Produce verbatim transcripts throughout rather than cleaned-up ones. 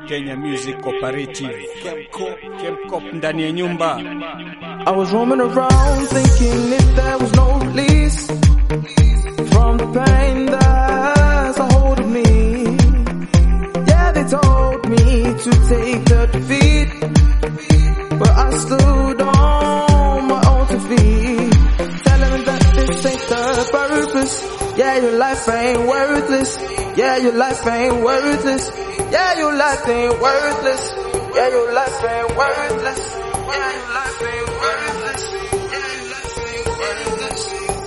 Kenya Music Cooperative. Kemkop, Kemkop ndani ya nyumba. I was roaming around thinking if there was no release from the pain that's a hold of me. Yeah, they told me to take the defeat, but I stood on my own two feet, telling them that this ain't the purpose. Yeah, your life ain't worthless. Yeah, your life ain't worthless. Yeah, your life ain't worthless. Yeah, your life ain't worthless. Yeah, your life ain't worthless. Yeah, your life ain't worthless.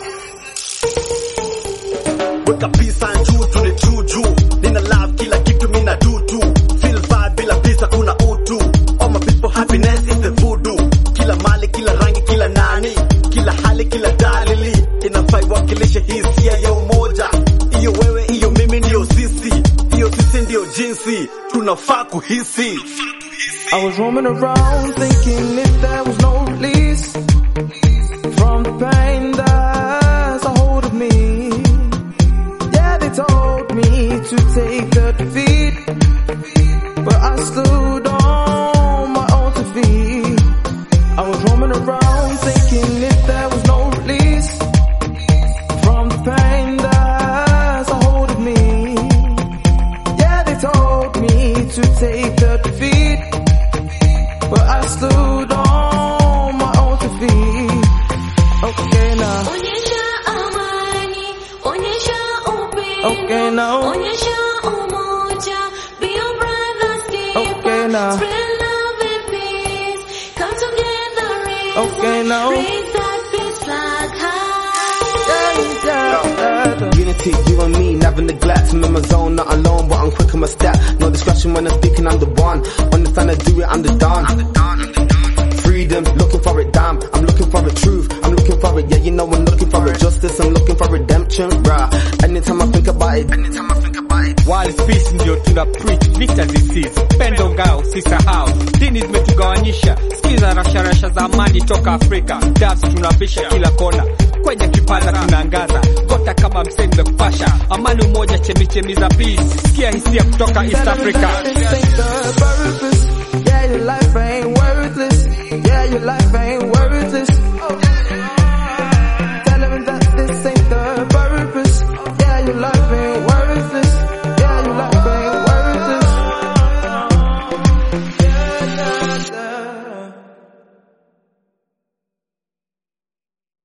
Wake up, peace and true to the juju. Nina love kila kitu mina do too. Feel vibe bila pesa kuna utu. All my people happiness is the voodoo. Kila mali, kila rangi, kila nani, kila hali, kila dalili inafai wakilishe hisia ya umoja. Iyo wewe, iyo mimi ndio sisi. Iyo sisi ndio jinsi tunafaa kuhisi. I was roaming around thinking if there was no release from the pain that's a hold of me. Yeah, they told me to take the defeat, but I stood on my own two feet. I was roaming around thinking if there was no release from the pain that's a hold of me. Yeah, they told me to take the defeat, but I stood on my own two feet. Okay now. Onyesha amani, onyesha upendo. Okay now. Onyesha umoja, be your brother's keeper. Okay now. Spread love and peace, come together, raise Okay now. raise that peace flag high. Yeah, yeah, yeah. Unity, you and me, never neglect. I'm in my zone, not alone, but I'm quick on my step. No discretion when I'm speaking, I'm the one. Understand I do it, I'm the don. Freedom, looking for it, damn. I'm looking for the truth, I'm looking for it. Yeah, you know I'm looking for it. Justice, I'm looking for redemption, bruh. Anytime I think about it, anytime I think about it. While peace ndio tuna preach, vita zisizi. Pendo ngao, sisahau. Dini zimetugawanyisha. Sikiza rasha-rasha za amani toka Afrika. Dubs tunabisha kila kona. Kwenye kipaza tunaangaza. Gota kama msenge kupasha. Amani umoja chemichemi za peace. Sikia hisia kutoka East Africa. This ain't the purpose. Yeah, your life